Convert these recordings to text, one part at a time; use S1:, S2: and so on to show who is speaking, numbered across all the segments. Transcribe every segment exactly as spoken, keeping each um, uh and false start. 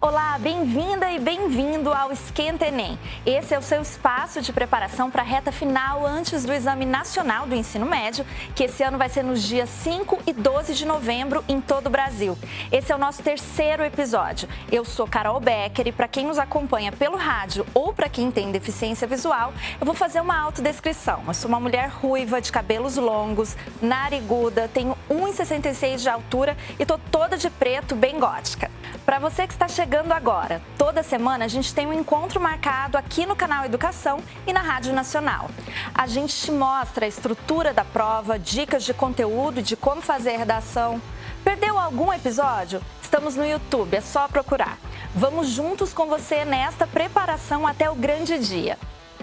S1: Olá, bem-vinda e bem-vindo ao Esquenta Enem. Esse é o seu espaço de preparação para a reta final antes do Exame Nacional do Ensino Médio, que esse ano vai ser nos dias cinco e doze de novembro em todo o Brasil. Esse é o nosso terceiro episódio. Eu sou Carol Becker e para quem nos acompanha pelo rádio ou para quem tem deficiência visual, eu vou fazer uma autodescrição. Eu sou uma mulher ruiva, de cabelos longos, nariguda, tenho um metro e sessenta e seis de altura e tô toda de preto, bem gótica. Para você que está chegando agora, toda semana a gente tem um encontro marcado aqui no canal Educação e na Rádio Nacional. A gente te mostra a estrutura da prova, dicas de conteúdo, de como fazer a redação. Perdeu algum episódio? Estamos no YouTube, é só procurar. Vamos juntos com você nesta preparação até o grande dia.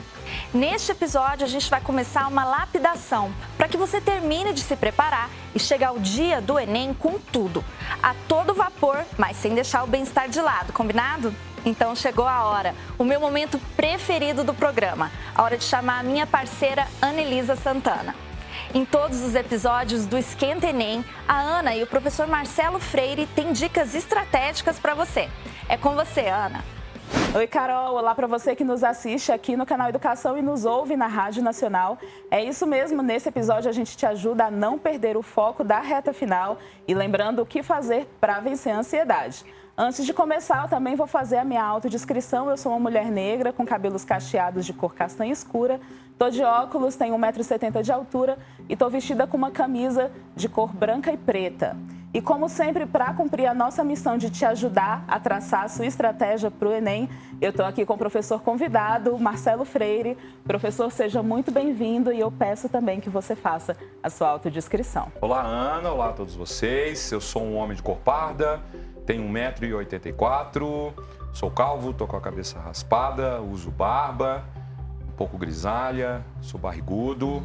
S1: Neste episódio, a gente vai começar uma lapidação para que você termine de se preparar e chegue ao dia do Enem com tudo, a todo vapor, mas sem deixar o bem-estar de lado, combinado? Então chegou a hora, o meu momento preferido do programa, a hora de chamar a minha parceira Anelisa Santana. Em todos os episódios do Esquenta Enem, a Ana e o professor Marcelo Freire têm dicas estratégicas para você. É com você, Ana.
S2: Oi, Carol. Olá para você que nos assiste aqui no canal Educação e nos ouve na Rádio Nacional. É isso mesmo, nesse episódio a gente te ajuda a não perder o foco da reta final e lembrando o que fazer para vencer a ansiedade. Antes de começar, eu também vou fazer a minha autodescrição. Eu sou uma mulher negra com cabelos cacheados de cor castanha escura, tô de óculos, tenho um metro e setenta de altura e tô vestida com uma camisa de cor branca e preta. E como sempre, para cumprir a nossa missão de te ajudar a traçar a sua estratégia para o Enem, eu estou aqui com o professor convidado, Marcelo Freire. Professor, seja muito bem-vindo e eu peço também que você faça a sua autodescrição.
S3: Olá, Ana. Olá a todos vocês. Eu sou um homem de cor parda, tenho um metro e oitenta e quatro, sou calvo, estou com a cabeça raspada, uso barba, um pouco grisalha, sou barrigudo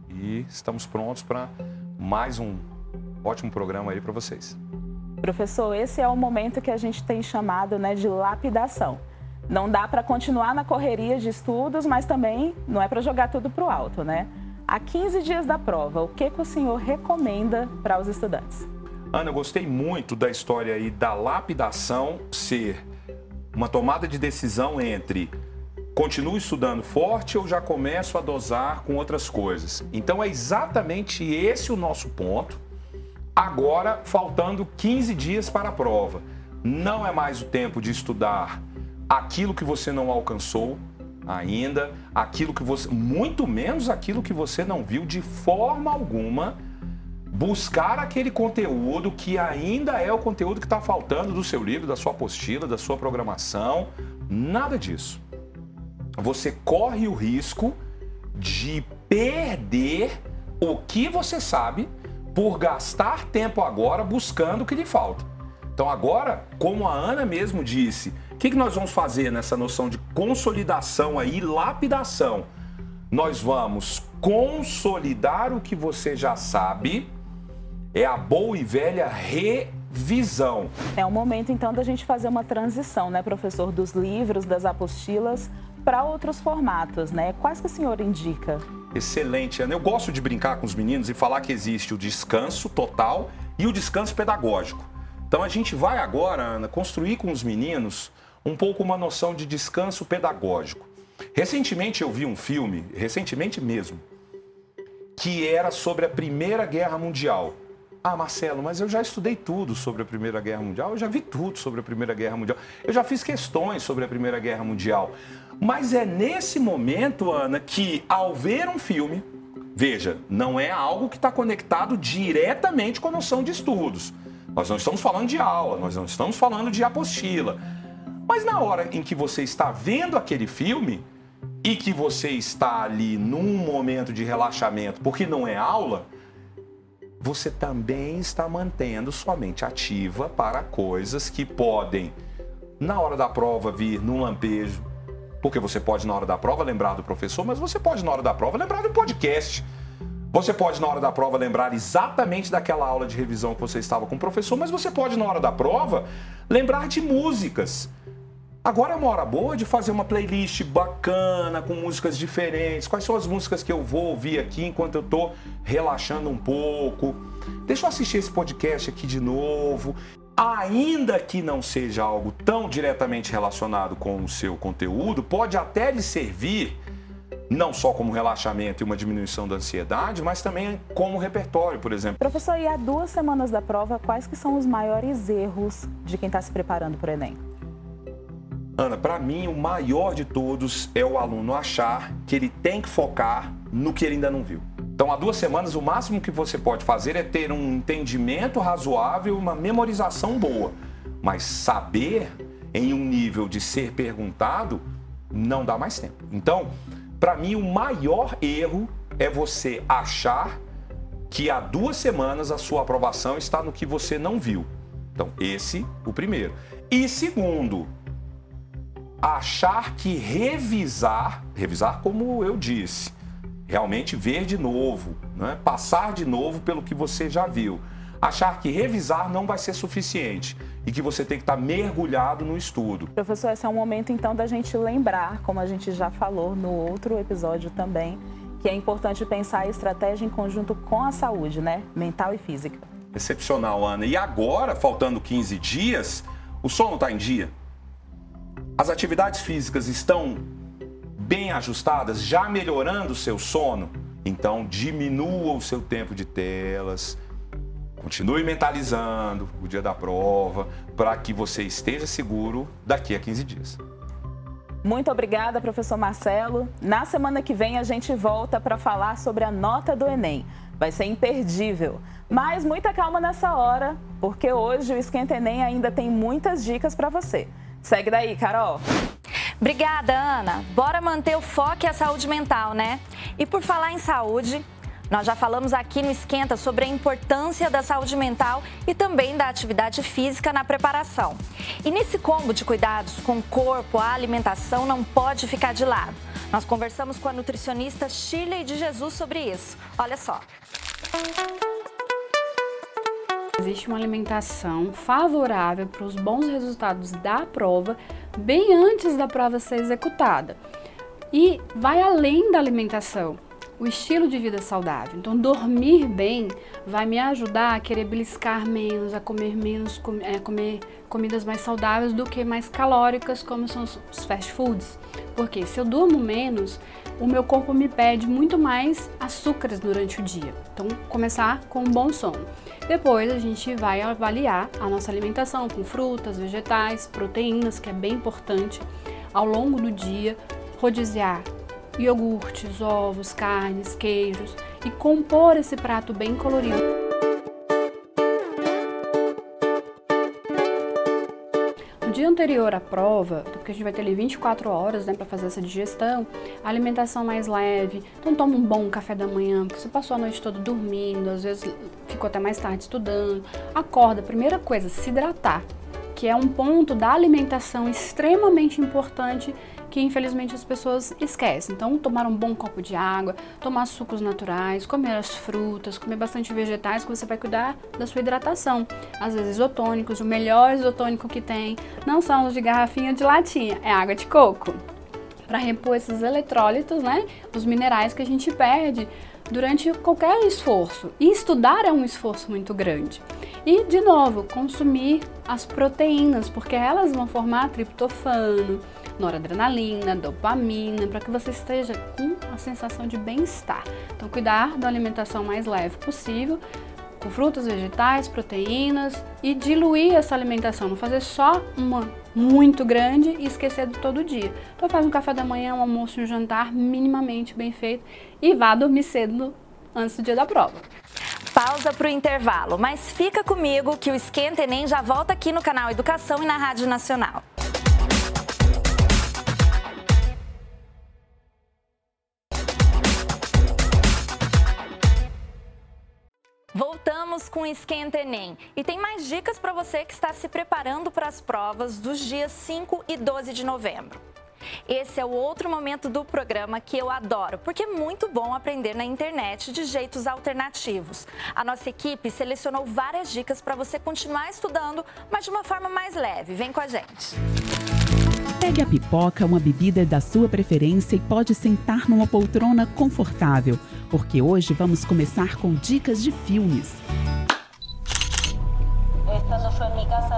S3: e estamos prontos para mais um ótimo programa aí para vocês.
S2: Professor, esse é o momento que a gente tem chamado, né, de lapidação. Não dá para continuar na correria de estudos, mas também não é para jogar tudo para o alto, né? Há quinze dias da prova, o que, que o senhor recomenda para os estudantes?
S3: Ana, eu gostei muito da história aí da lapidação ser uma tomada de decisão entre continuo estudando forte ou já começo a dosar com outras coisas. Então é exatamente esse o nosso ponto. Agora, faltando quinze dias para a prova. Não é mais o tempo de estudar aquilo que você não alcançou ainda, aquilo que você, muito menos aquilo que você não viu de forma alguma. Buscar aquele conteúdo que ainda é o conteúdo que está faltando do seu livro, da sua apostila, da sua programação. Nada disso. Você corre o risco de perder o que você sabe por gastar tempo agora buscando o que lhe falta. Então agora, como a Ana mesmo disse, o que, que nós vamos fazer nessa noção de consolidação aí, lapidação? Nós vamos consolidar o que você já sabe, é a boa e velha revisão.
S2: É o momento então da gente fazer uma transição, né, professor, dos livros, das apostilas para outros formatos, né? Quais que o senhor indica?
S3: Excelente, Ana. Eu gosto de brincar com os meninos e falar que existe o descanso total e o descanso pedagógico. Então a gente vai agora, Ana, construir com os meninos um pouco uma noção de descanso pedagógico. Recentemente eu vi um filme, recentemente mesmo, que era sobre a Primeira Guerra Mundial. Ah, Marcelo, mas eu já estudei tudo sobre a Primeira Guerra Mundial, eu já vi tudo sobre a Primeira Guerra Mundial, eu já fiz questões sobre a Primeira Guerra Mundial. Mas é nesse momento, Ana, que ao ver um filme, veja, não é algo que está conectado diretamente com a noção de estudos. Nós não estamos falando de aula, nós não estamos falando de apostila. Mas na hora em que você está vendo aquele filme e que você está ali num momento de relaxamento, porque não é aula, você também está mantendo sua mente ativa para coisas que podem, na hora da prova, vir num lampejo. Porque você pode, na hora da prova, lembrar do professor, mas você pode, na hora da prova, lembrar do podcast. Você pode, na hora da prova, lembrar exatamente daquela aula de revisão que você estava com o professor, mas você pode, na hora da prova, lembrar de músicas. Agora é uma hora boa de fazer uma playlist bacana, com músicas diferentes. Quais são as músicas que eu vou ouvir aqui enquanto eu estou relaxando um pouco? Deixa eu assistir esse podcast aqui de novo. ainda que não seja algo tão diretamente relacionado com o seu conteúdo, pode até lhe servir não só como relaxamento e uma diminuição da ansiedade, mas também como repertório, por exemplo.
S2: Professor, e há duas semanas da prova, quais que são os maiores erros de quem está se preparando para o Enem?
S3: Ana, para mim, o maior de todos é o aluno achar que ele tem que focar no que ele ainda não viu. Então, há duas semanas, o máximo que você pode fazer é ter um entendimento razoável, uma memorização boa. Mas saber em um nível de ser perguntado, não dá mais tempo. Então, para mim, o maior erro é você achar que há duas semanas a sua aprovação está no que você não viu. Então, esse, o primeiro. E segundo, achar que revisar, revisar como eu disse, realmente ver de novo, né? Passar de novo pelo que você já viu. Achar que revisar não vai ser suficiente e que você tem que estar mergulhado no estudo.
S2: Professor, esse é um momento então da gente lembrar, como a gente já falou no outro episódio também, que é importante pensar a estratégia em conjunto com a saúde, né? Mental e física.
S3: Excepcional, Ana. E agora, faltando quinze dias, o sono está em dia? As atividades físicas estão bem ajustadas, já melhorando o seu sono? Então, diminua o seu tempo de telas, continue mentalizando o dia da prova, para que você esteja seguro daqui a quinze dias.
S2: Muito obrigada, professor Marcelo. Na semana que vem a gente volta para falar sobre a nota do Enem. Vai ser imperdível. Mas muita calma nessa hora, porque hoje o Esquenta Enem ainda tem muitas dicas para você. Segue daí, Carol.
S1: Obrigada, Ana. Bora manter o foco e a saúde mental, né? E por falar em saúde, nós já falamos aqui no Esquenta sobre a importância da saúde mental e também da atividade física na preparação. E nesse combo de cuidados com o corpo, a alimentação não pode ficar de lado. Nós conversamos com a nutricionista Shirley de Jesus sobre isso. Olha só.
S4: Existe uma alimentação favorável para os bons resultados da prova bem antes da prova ser executada. E vai além da alimentação, o estilo de vida saudável. Então, dormir bem vai me ajudar a querer beliscar menos, a comer menos, com, é, comer comidas mais saudáveis do que mais calóricas, como são os fast foods. Porque se eu durmo menos, o meu corpo me pede muito mais açúcares durante o dia. Então, começar com um bom sono. Depois, a gente vai avaliar a nossa alimentação com frutas, vegetais, proteínas, que é bem importante, ao longo do dia, rodiziar iogurtes, ovos, carnes, queijos e compor esse prato bem colorido. No dia anterior à prova, porque a gente vai ter ali vinte e quatro horas, né, para fazer essa digestão, a alimentação mais leve, então toma um bom café da manhã, porque você passou a noite toda dormindo, às vezes ficou até mais tarde estudando, acorda, primeira coisa, se hidratar, que é um ponto da alimentação extremamente importante que infelizmente as pessoas esquecem. Então, tomar um bom copo de água, tomar sucos naturais, comer as frutas, comer bastante vegetais, que você vai cuidar da sua hidratação. Às vezes isotônicos, o melhor isotônico que tem não são os de garrafinha de latinha, é água de coco. Para repor esses eletrólitos, né, os minerais que a gente perde durante qualquer esforço. E estudar é um esforço muito grande. E, de novo, consumir as proteínas, porque elas vão formar triptofano, noradrenalina, dopamina, para que você esteja com a sensação de bem-estar. Então, cuidar da alimentação mais leve possível, com frutas, vegetais, proteínas, e diluir essa alimentação, não fazer só uma muito grande e esquecer do todo dia. Então, faz um café da manhã, um almoço e um jantar minimamente bem feito e vá dormir cedo antes do dia da prova.
S1: Pausa para o intervalo, mas fica comigo que o Esquenta Enem já volta aqui no canal Educação e na Rádio Nacional. Voltamos com o Esquenta Enem e tem mais dicas para você que está se preparando para as provas dos dias cinco e doze de novembro. Esse é o outro momento do programa que eu adoro, porque é muito bom aprender na internet de jeitos alternativos. A nossa equipe selecionou várias dicas para você continuar estudando, mas de uma forma mais leve. Vem com a gente!
S5: Pegue a pipoca, uma bebida da sua preferência e pode sentar numa poltrona confortável, porque hoje vamos começar com dicas de filmes.
S6: Esta no fue mi casa.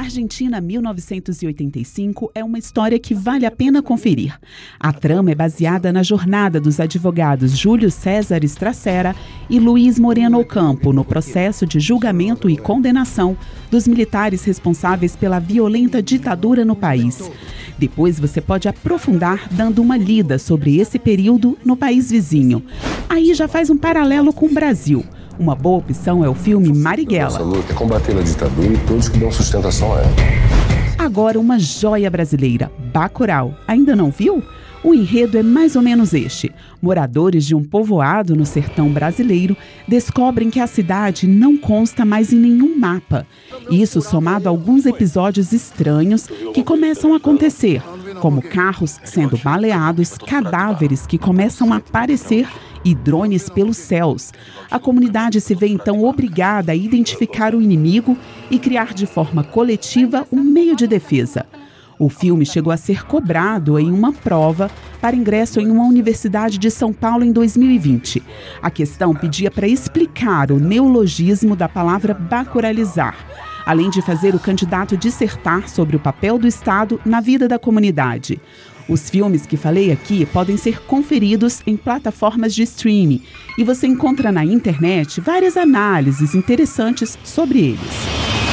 S5: Argentina mil novecentos e oitenta e cinco é uma história que vale a pena conferir. A trama é baseada na jornada dos advogados Júlio César Estracera e Luiz Moreno Ocampo no processo de julgamento e condenação dos militares responsáveis pela violenta ditadura no país. Depois você pode aprofundar dando uma lida sobre esse período no país vizinho. Aí já faz um paralelo com o Brasil. Uma boa opção é o filme Marighella.
S6: Nossa luta é combater a ditadura e todos que dão sustentação a ela.
S5: Agora uma joia brasileira, Bacurau. Ainda não viu? O enredo é mais ou menos este. Moradores de um povoado no sertão brasileiro descobrem que a cidade não consta mais em nenhum mapa. Isso somado a alguns episódios estranhos que começam a acontecer, como carros sendo baleados, cadáveres que começam a aparecer e drones pelos céus. A comunidade se vê então obrigada a identificar o inimigo e criar de forma coletiva um meio de defesa. O filme chegou a ser cobrado em uma prova para ingresso em uma universidade de São Paulo em dois mil e vinte. A questão pedia para explicar o neologismo da palavra bacuralizar, além de fazer o candidato dissertar sobre o papel do Estado na vida da comunidade. Os filmes que falei aqui podem ser conferidos em plataformas de streaming e você encontra na internet várias análises interessantes sobre eles.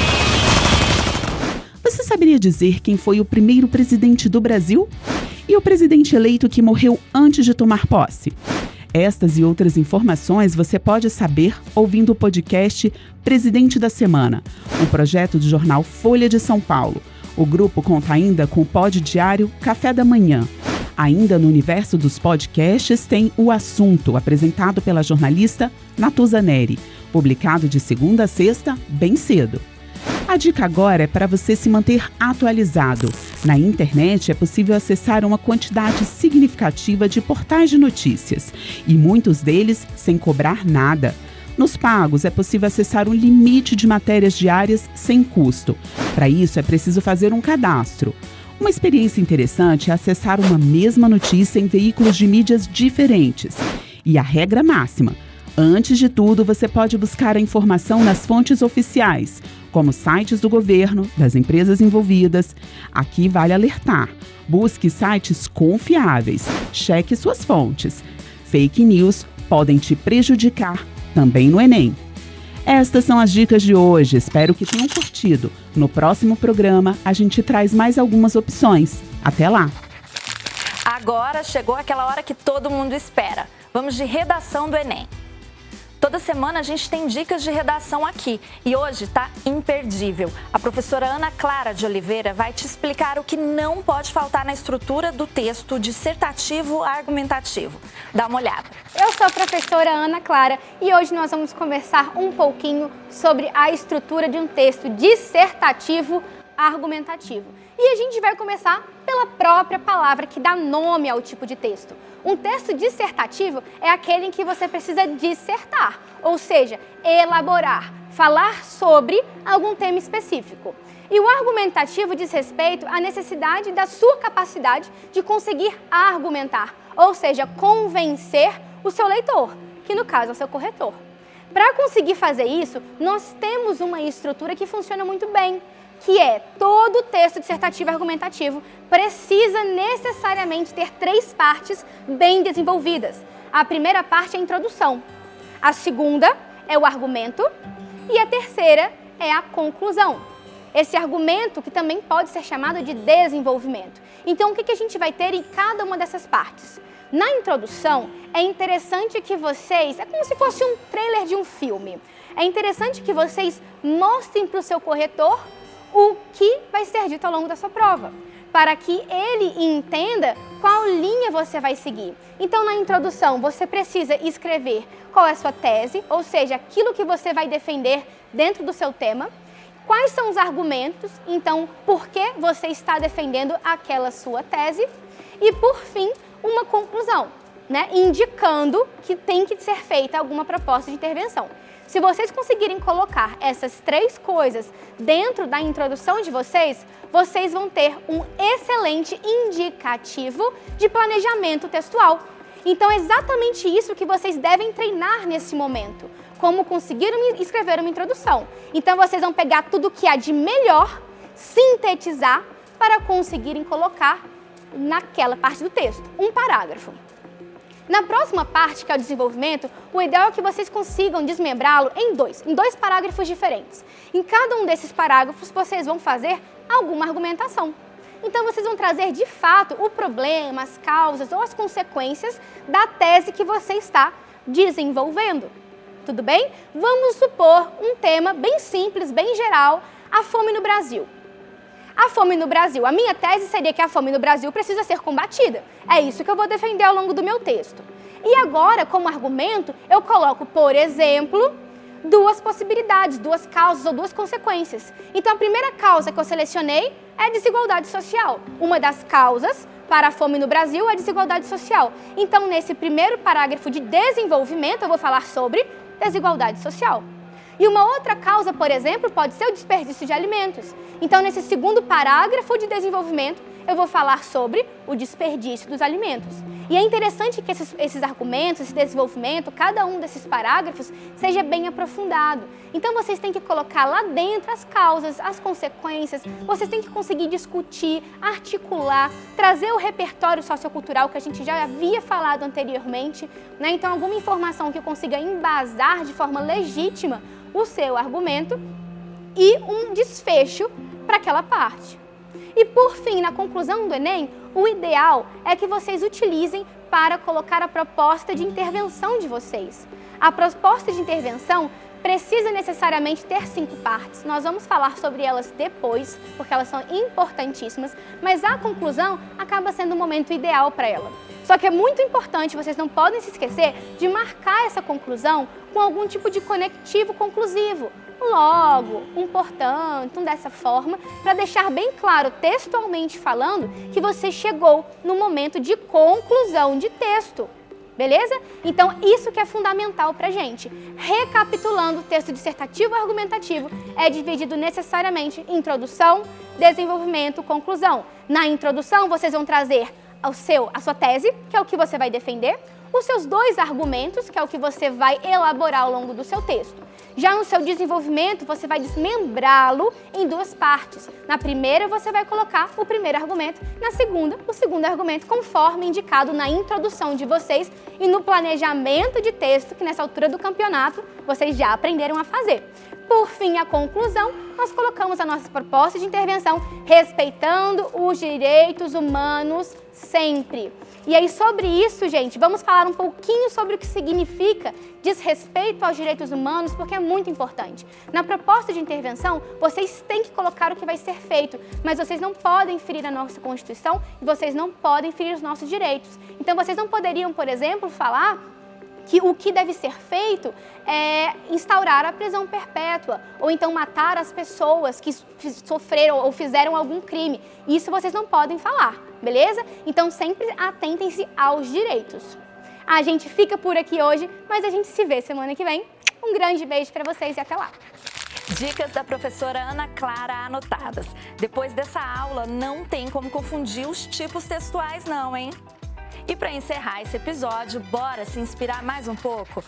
S5: Você saberia dizer quem foi o primeiro presidente do Brasil? E o presidente eleito que morreu antes de tomar posse? Estas e outras informações você pode saber ouvindo o podcast Presidente da Semana, um projeto do jornal Folha de São Paulo. O grupo conta ainda com o pod diário Café da Manhã. Ainda no universo dos podcasts tem O Assunto, apresentado pela jornalista Natuza Neri, publicado de segunda a sexta, bem cedo. A dica agora é para você se manter atualizado. Na internet é possível acessar uma quantidade significativa de portais de notícias, e muitos deles sem cobrar nada. Nos pagos, é possível acessar um limite de matérias diárias sem custo. Para isso, é preciso fazer um cadastro. Uma experiência interessante é acessar uma mesma notícia em veículos de mídias diferentes. E a regra máxima: antes de tudo, você pode buscar a informação nas fontes oficiais, como sites do governo, das empresas envolvidas. Aqui vale alertar: busque sites confiáveis, cheque suas fontes. Fake news podem te prejudicar também no Enem. Estas são as dicas de hoje, espero que tenham curtido. No próximo programa, a gente traz mais algumas opções. Até lá!
S1: Agora chegou aquela hora que todo mundo espera. Vamos de redação do Enem. Toda semana a gente tem dicas de redação aqui e hoje está imperdível. A professora Ana Clara de Oliveira vai te explicar o que não pode faltar na estrutura do texto dissertativo argumentativo. Dá uma olhada.
S7: Eu sou a professora Ana Clara e hoje nós vamos conversar um pouquinho sobre a estrutura de um texto dissertativo argumentativo. E a gente vai começar pela própria palavra que dá nome ao tipo de texto. Um texto dissertativo é aquele em que você precisa dissertar, ou seja, elaborar, falar sobre algum tema específico. E o argumentativo diz respeito à necessidade da sua capacidade de conseguir argumentar, ou seja, convencer o seu leitor, que no caso é o seu corretor. Para conseguir fazer isso, nós temos uma estrutura que funciona muito bem, que é todo texto dissertativo argumentativo precisa necessariamente ter três partes bem desenvolvidas. A primeira parte é a introdução, a segunda é o argumento e a terceira é a conclusão. Esse argumento que também pode ser chamado de desenvolvimento. Então, o que a gente vai ter em cada uma dessas partes? Na introdução, é interessante que vocês, é como se fosse um trailer de um filme, é interessante que vocês mostrem para o seu corretor o que vai ser dito ao longo da sua prova, para que ele entenda qual linha você vai seguir. Então, na introdução, você precisa escrever qual é a sua tese, ou seja, aquilo que você vai defender dentro do seu tema, quais são os argumentos, então, por que você está defendendo aquela sua tese, e, por fim, uma conclusão, né, indicando que tem que ser feita alguma proposta de intervenção. Se vocês conseguirem colocar essas três coisas dentro da introdução de vocês, vocês vão ter um excelente indicativo de planejamento textual. Então, é exatamente isso que vocês devem treinar nesse momento. Como conseguir escrever uma introdução. Então, vocês vão pegar tudo que há de melhor, sintetizar para conseguirem colocar naquela parte do texto, um parágrafo. Na próxima parte, que é o desenvolvimento, o ideal é que vocês consigam desmembrá-lo em dois, em dois parágrafos diferentes. Em cada um desses parágrafos, vocês vão fazer alguma argumentação. Então, vocês vão trazer, de fato, o problema, as causas ou as consequências da tese que você está desenvolvendo. Tudo bem? Vamos supor um tema bem simples, bem geral, a fome no Brasil. A fome no Brasil. A minha tese seria que a fome no Brasil precisa ser combatida. É isso que eu vou defender ao longo do meu texto. E agora, como argumento, eu coloco, por exemplo, duas possibilidades, duas causas ou duas consequências. Então, a primeira causa que eu selecionei é a desigualdade social. Uma das causas para a fome no Brasil é a desigualdade social. Então, nesse primeiro parágrafo de desenvolvimento, eu vou falar sobre desigualdade social. E uma outra causa, por exemplo, pode ser o desperdício de alimentos. Então, nesse segundo parágrafo de desenvolvimento, eu vou falar sobre o desperdício dos alimentos. E é interessante que esses, esses argumentos, esse desenvolvimento, cada um desses parágrafos seja bem aprofundado. Então, vocês têm que colocar lá dentro as causas, as consequências, vocês têm que conseguir discutir, articular, trazer o repertório sociocultural que a gente já havia falado anteriormente, né? Então, alguma informação que consiga embasar de forma legítima o seu argumento e um desfecho para aquela parte. E por fim, na conclusão do Enem, o ideal é que vocês utilizem para colocar a proposta de intervenção de vocês. A proposta de intervenção precisa necessariamente ter cinco partes. Nós vamos falar sobre elas depois, porque elas são importantíssimas, mas a conclusão acaba sendo o momento ideal para ela. Só que é muito importante, vocês não podem se esquecer de marcar essa conclusão com algum tipo de conectivo conclusivo. Um logo, um portanto, um dessa forma, para deixar bem claro, textualmente falando, que você chegou no momento de conclusão de texto. Beleza? Então, isso que é fundamental para a gente. Recapitulando, o texto dissertativo e argumentativo é dividido necessariamente em introdução, desenvolvimento, conclusão. Na introdução, vocês vão trazer o seu, a sua tese, que é o que você vai defender, os seus dois argumentos, que é o que você vai elaborar ao longo do seu texto. Já no seu desenvolvimento, você vai desmembrá-lo em duas partes. Na primeira, você vai colocar o primeiro argumento. Na segunda, o segundo argumento, conforme indicado na introdução de vocês e no planejamento de texto, que nessa altura do campeonato, vocês já aprenderam a fazer. Por fim, a conclusão, nós colocamos a nossa proposta de intervenção respeitando os direitos humanos sempre. E aí, sobre isso, gente, vamos falar um pouquinho sobre o que significa desrespeito aos direitos humanos, porque é muito importante. Na proposta de intervenção, vocês têm que colocar o que vai ser feito, mas vocês não podem ferir a nossa Constituição e vocês não podem ferir os nossos direitos. Então, vocês não poderiam, por exemplo, falar que o que deve ser feito é instaurar a prisão perpétua, ou então matar as pessoas que sofreram ou fizeram algum crime. Isso vocês não podem falar, beleza? Então sempre atentem-se aos direitos. A gente fica por aqui hoje, mas a gente se vê semana que vem. Um grande beijo para vocês e até lá!
S1: Dicas da professora Ana Clara anotadas. Depois dessa aula, não tem como confundir os tipos textuais não, hein? E para encerrar esse episódio, bora se inspirar mais um pouco?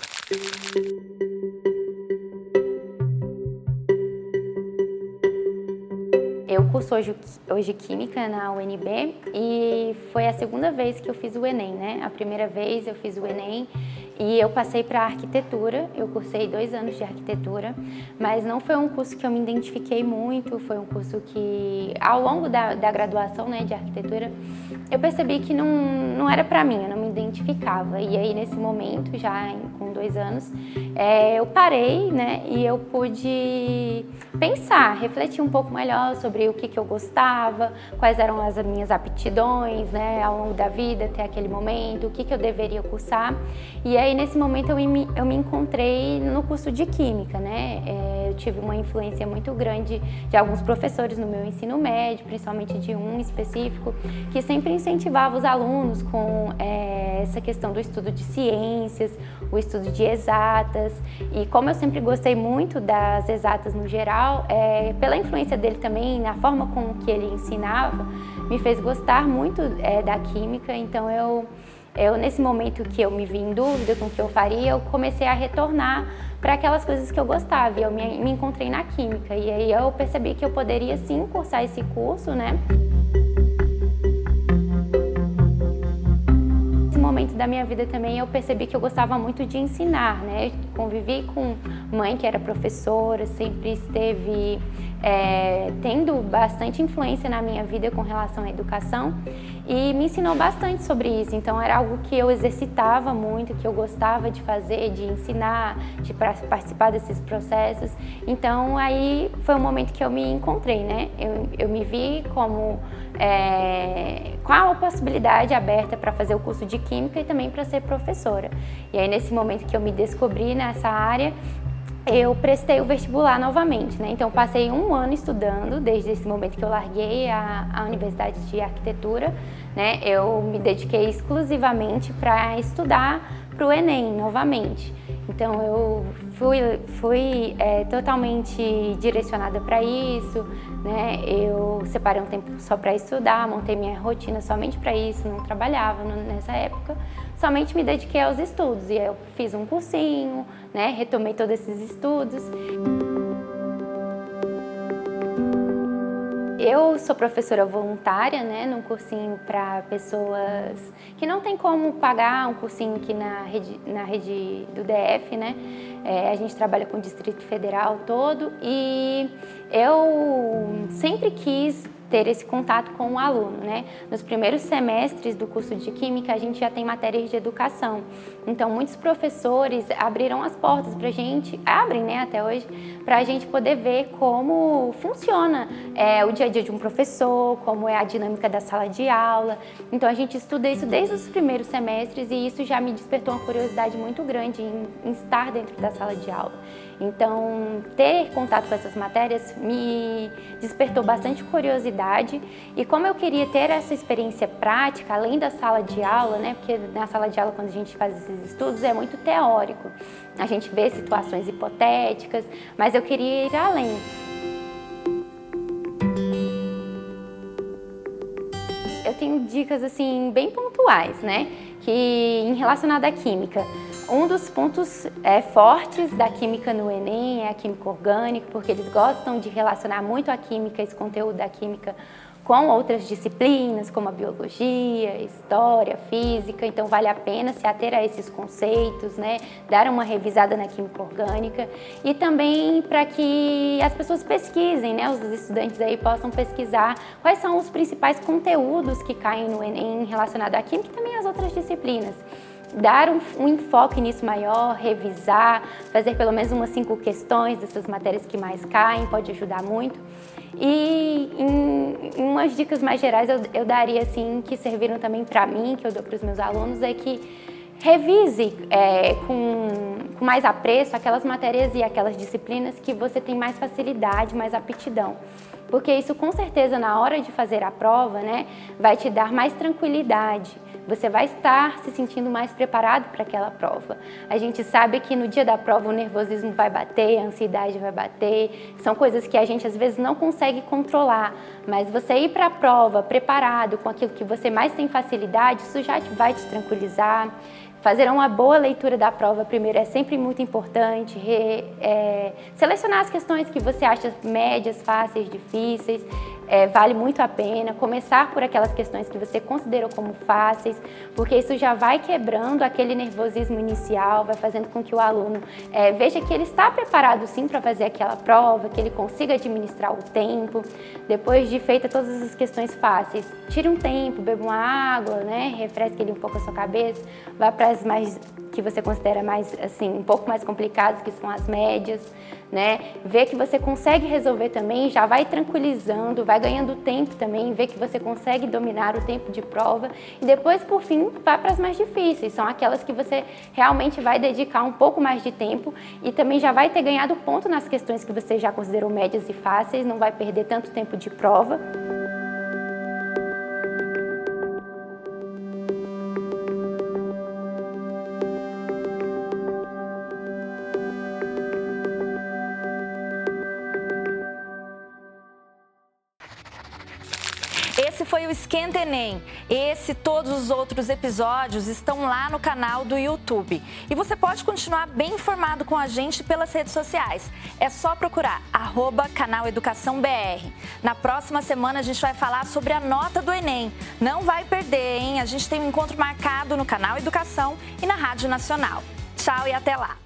S8: Eu curso hoje, hoje Química na U N B e foi a segunda vez que eu fiz o Enem, né? A primeira vez eu fiz o Enem e eu passei para arquitetura, eu cursei dois anos de arquitetura, mas não foi um curso que eu me identifiquei muito, foi um curso que, ao longo da, da graduação, né, de arquitetura, eu percebi que não, não era para mim, eu não me identificava. E aí, nesse momento, já com dois anos, é, eu parei, né, e eu pude pensar, refletir um pouco melhor sobre o que, que eu gostava, quais eram as minhas aptidões, né, ao longo da vida, até aquele momento, o que, que eu deveria cursar. E aí, nesse momento, eu me, eu me encontrei no curso de Química, né, é, eu tive uma influência muito grande de alguns professores no meu ensino médio, principalmente de um específico, que sempre incentivava os alunos com é, essa questão do estudo de ciências, o estudo de exatas. E como eu sempre gostei muito das exatas no geral, é, pela influência dele também, na forma como que ele ensinava, me fez gostar muito é, da química. Então eu, eu nesse momento que eu me vi em dúvida com o que eu faria, eu comecei a retornar para aquelas coisas que eu gostava, e eu me, me encontrei na química, e aí eu percebi que eu poderia sim cursar esse curso, né? Nesse momento da minha vida também eu percebi que eu gostava muito de ensinar, né? Convivi com mãe que era professora, sempre esteve é, tendo bastante influência na minha vida com relação à educação, e me ensinou bastante sobre isso. Então era algo que eu exercitava muito, que eu gostava de fazer, de ensinar, de participar desses processos. Então aí foi um momento que eu me encontrei, né? Eu, eu me vi como é, com a possibilidade aberta para fazer o curso de Química e também para ser professora. E aí nesse momento que eu me descobri nessa área, eu prestei o vestibular novamente, né? Então passei um ano estudando, desde esse momento que eu larguei a, a Universidade de Arquitetura, né? Eu me dediquei exclusivamente para estudar para o Enem novamente. Então eu fui, fui é, totalmente direcionada para isso, né? Eu separei um tempo só para estudar, montei minha rotina somente para isso, não trabalhava nessa época, somente me dediquei aos estudos. E aí eu fiz um cursinho, né? Retomei todos esses estudos. Eu sou professora voluntária, né, num cursinho para pessoas que não tem como pagar um cursinho aqui na rede, na rede do D F, né? É, a gente trabalha com o Distrito Federal todo, e eu sempre quis ter esse contato com o aluno, né? Nos primeiros semestres do curso de Química, a gente já tem matérias de educação. Então, muitos professores abriram as portas para a gente, abrem, né, até hoje, para a gente poder ver como funciona é, o dia a dia de um professor, como é a dinâmica da sala de aula. Então, a gente estuda isso desde os primeiros semestres, e isso já me despertou uma curiosidade muito grande em, em estar dentro da sala de aula. Então, ter contato com essas matérias me despertou bastante curiosidade, e como eu queria ter essa experiência prática, além da sala de aula, né, porque na sala de aula, quando a gente faz esses estudos, é muito teórico, a gente vê situações hipotéticas, mas eu queria ir além. Eu tenho dicas assim bem pontuais, né, que em relacionado à química. Um dos pontos é, fortes da química no Enem é a química orgânica, porque eles gostam de relacionar muito a química, esse conteúdo da química, com outras disciplinas, como a biologia, história, física. Então vale a pena se ater a esses conceitos, né? Dar uma revisada na química orgânica, e também para que as pessoas pesquisem, né? Os estudantes aí possam pesquisar quais são os principais conteúdos que caem no Enem relacionado à química e também às outras disciplinas. Dar um, um enfoque nisso maior, revisar, fazer pelo menos umas cinco questões dessas matérias que mais caem, pode ajudar muito. E em, em umas dicas mais gerais eu, eu daria, assim, que serviram também para mim, que eu dou para os meus alunos, é que revise é, com, com mais apreço aquelas matérias e aquelas disciplinas que você tem mais facilidade, mais aptidão. Porque isso, com certeza, na hora de fazer a prova, né, vai te dar mais tranquilidade. Você vai estar se sentindo mais preparado para aquela prova. A gente sabe que no dia da prova o nervosismo vai bater, a ansiedade vai bater, são coisas que a gente às vezes não consegue controlar, mas você ir para a prova preparado com aquilo que você mais tem facilidade, isso já vai te tranquilizar. Fazer uma boa leitura da prova primeiro é sempre muito importante, re, é, selecionar as questões que você acha médias, fáceis, difíceis, é, vale muito a pena. Começar por aquelas questões que você considerou como fáceis, porque isso já vai quebrando aquele nervosismo inicial, vai fazendo com que o aluno é, veja que ele está preparado sim para fazer aquela prova, que ele consiga administrar o tempo. Depois de feita todas as questões fáceis, tire um tempo, beba uma água, né, refresque ele um pouco a sua cabeça, vá para as mais que você considera mais, assim, um pouco mais complicadas, que são as médias, né? Vê que você consegue resolver também, já vai tranquilizando, vai ganhando tempo também, vê que você consegue dominar o tempo de prova, e depois, por fim, vai para as mais difíceis, são aquelas que você realmente vai dedicar um pouco mais de tempo e também já vai ter ganhado ponto nas questões que você já considerou médias e fáceis, não vai perder tanto tempo de prova.
S1: Esse foi foi o Esquenta Enem. Esse e todos os outros episódios estão lá no canal do YouTube. E você pode continuar bem informado com a gente pelas redes sociais. É só procurar arroba canal Educação B R. Na próxima semana a gente vai falar sobre a nota do Enem. Não vai perder, hein? A gente tem um encontro marcado no canal Educação e na Rádio Nacional. Tchau e até lá!